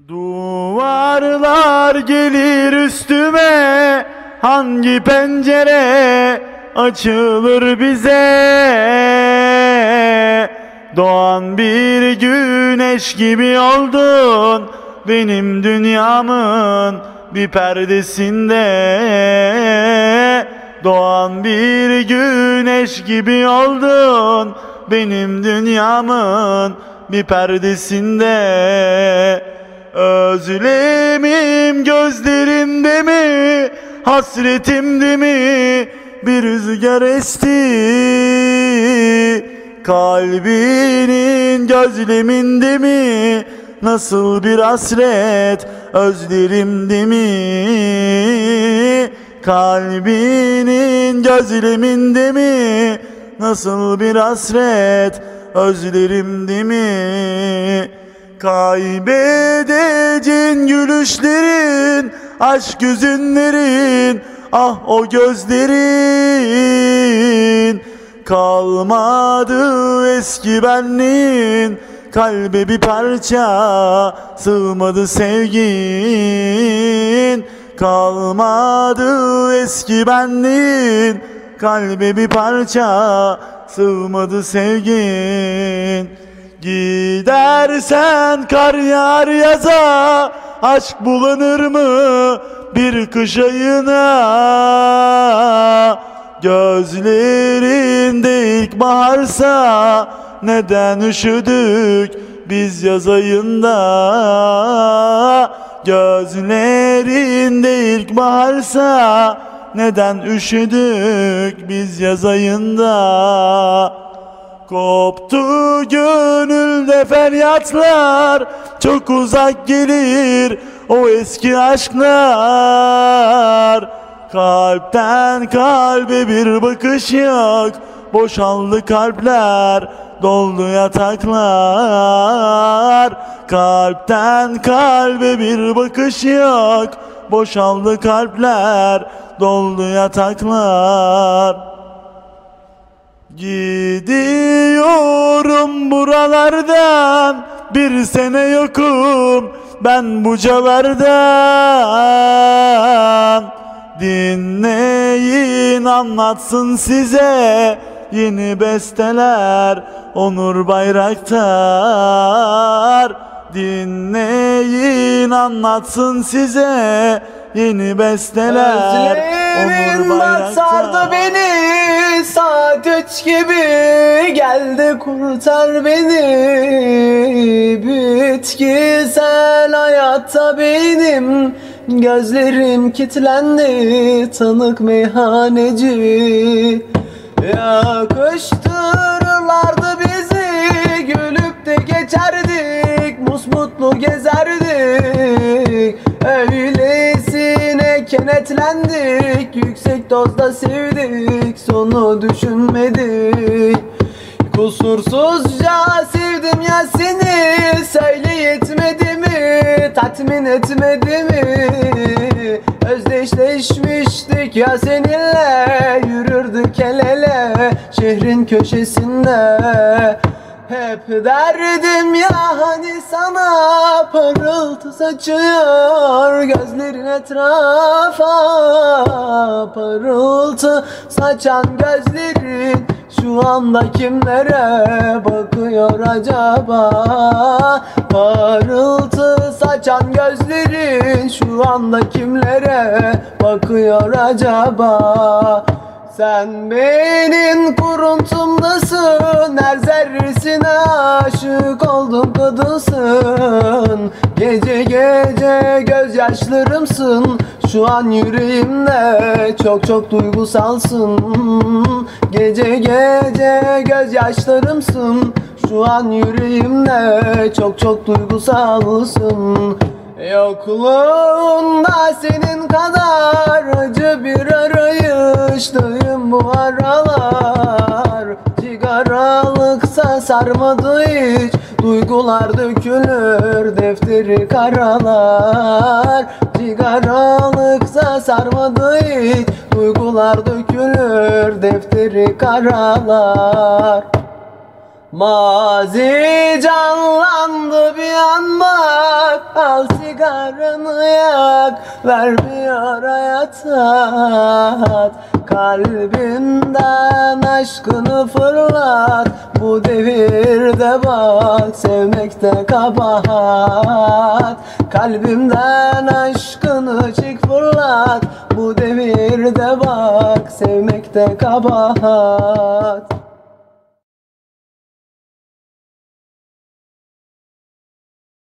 Duvarlar gelir üstüme, hangi pencere açılır bize? Doğan bir güneş gibi oldun benim dünyamın bir perdesinde. Doğan bir güneş gibi oldun benim dünyamın bir perdesinde. Özlemim gözlerinde mi, hasretimde mi bir rüzgar esti? Kalbinin gözleminde mi nasıl bir hasret, özlerimde mi? Kalbinin gözleminde mi nasıl bir hasret, özlerimde mi? Kaybedeceğin gülüşlerin, aşk hüzünlerin, ah o gözlerin. Kalmadı eski benliğin, kalbe bir parça sığmadı sevgin. Kalmadı eski benliğin, kalbe bir parça sığmadı sevgin. Gidersen kar yağar yaza, aşk bulanır mı bir kış ayına? Gözlerinde ilkbaharsa neden üşüdük biz yaz ayında? Gözlerinde ilkbaharsa neden üşüdük biz yaz ayında? Koptu gönülde feryatlar, çok uzak gelir o eski aşklar. Kalpten kalbe bir bakış yok, boşaldı kalpler, doldu yataklar. Kalpten kalbe bir bakış yok, boşaldı kalpler, doldu yataklar. Gidiyorum buralardan, bir sene yokum ben bucalardan. Dinleyin anlatsın size yeni besteler Onur Bayraktar. Dinleyin anlatsın size yeni besteler Onur Bayraktar. Sardı beni saat 3 gibi, geldi kurtar beni. Bitkisel hayatta benim gözlerim kilitlendi, tanık meyhaneci. Yakıştırırlardı bizi, gülüp de geçerdik, musmutlu gezerdik. Öylesine kenetlendik, yüksek dozda sevdik, sonu düşünmedik. Kusursuzca sevdim ya seni, söyle yetmedi mi, tatmin etmedi mi? Özdeşleşmiştik ya seninle, yürürdük el ele şehrin köşesinde. Hep derdim ya hani sana, parıltı saçıyor gözlerin etrafa. Parıltı saçan gözlerin şu anda kimlere bakıyor acaba? Parıltı saçan gözlerin şu anda kimlere bakıyor acaba? Sen benim kuruntumdasın, her zerresine aşık oldum kadınsın. Gece gece gözyaşlarımsın, şu an yüreğimde çok çok duygusalsın. Gece gece gözyaşlarımsın, şu an yüreğimde çok çok duygusalsın. Yokluğunda senin kadar acı bir arayıştayım bu aralar. Sigaralıksa sarmadı hiç, duygular dökülür defteri karalar. Sigaralıksa sarmadı hiç, duygular dökülür defteri karalar. Mazi canlandı bir an bak, al sigaranı yak, vermiyor hayat tat. Kalbinden aşkını fırlat, bu devirde bak sevmekte kabahat. Kalbimden aşkını çık fırlat, bu devirde bak sevmekte kabahat.